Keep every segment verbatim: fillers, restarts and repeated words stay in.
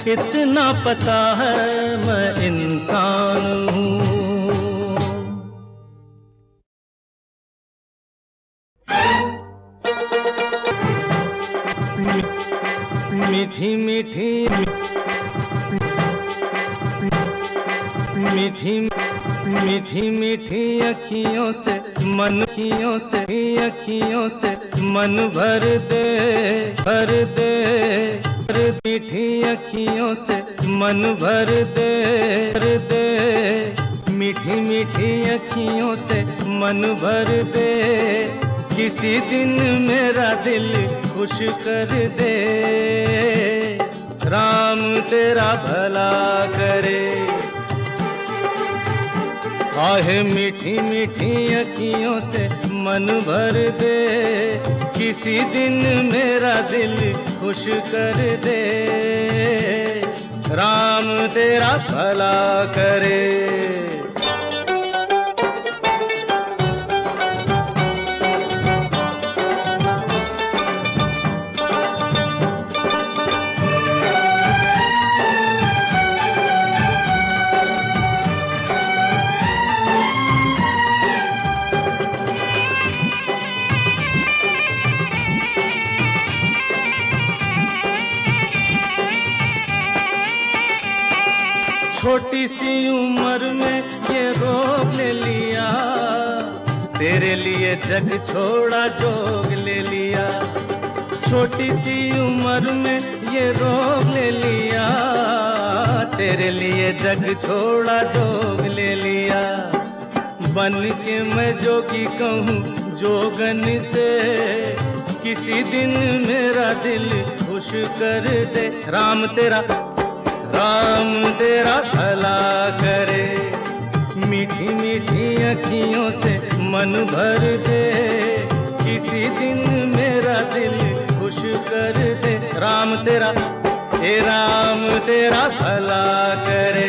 इतना पता है मैं इंसान हूँ। मीठी मीठी मीठी मीठी मीठी अखियों से मन अखियों से अखियों से मन भर दे भर दे मीठी अखियों से मन भर दे भर दे मीठी मीठी अखियों से मन भर दे किसी दिन मेरा दिल खुश कर दे। राम तेरा भला करे। आहे मीठी मीठी अखियों से मन भर दे किसी दिन मेरा दिल खुश कर दे। राम तेरा भला करे। छोटी सी उम्र में ये रोग ले लिया, तेरे लिए जग छोड़ा जोग ले लिया। छोटी सी उम्र में ये रोग ले लिया, तेरे लिए जग छोड़ा जोग ले लिया। बन के मैं जोगी कहूँ जोगन से किसी दिन मेरा दिल खुश कर दे। राम तेरा राम तेरा भला करे। मीठी मीठी अखियों से मन भर दे किसी दिन मेरा दिल खुश कर दे। राम तेरा हे राम तेरा भला करे।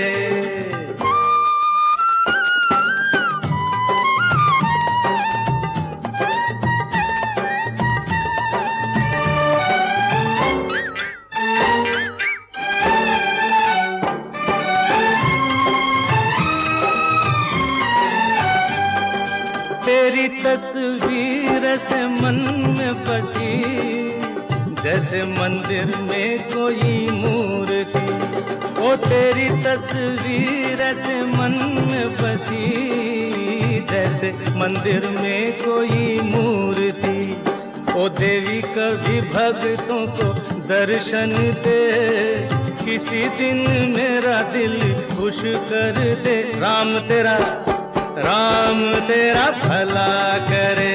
तेरी तस्वीर से मन में बसी जैसे मंदिर में कोई मूर्ति। ओ तेरी तस्वीर से मन में बसी जैसे मंदिर में कोई मूर्ति। ओ देवी कभी भक्तों को दर्शन दे किसी दिन मेरा दिल खुश कर दे। राम तेरा राम तेरा भला करे।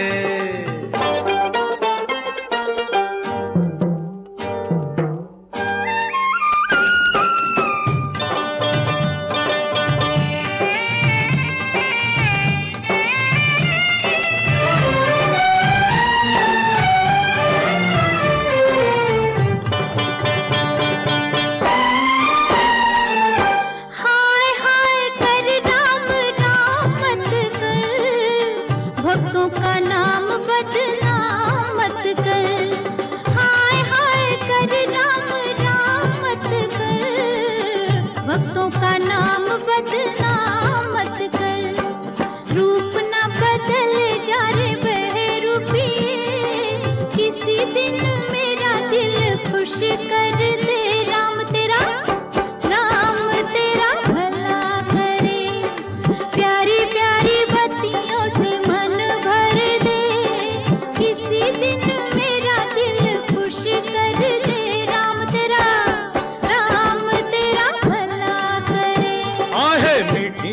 भक्तों का नाम बदनाम मत कर। हाय हाय कर राम राम मत कर। भक्तों का नाम बदनाम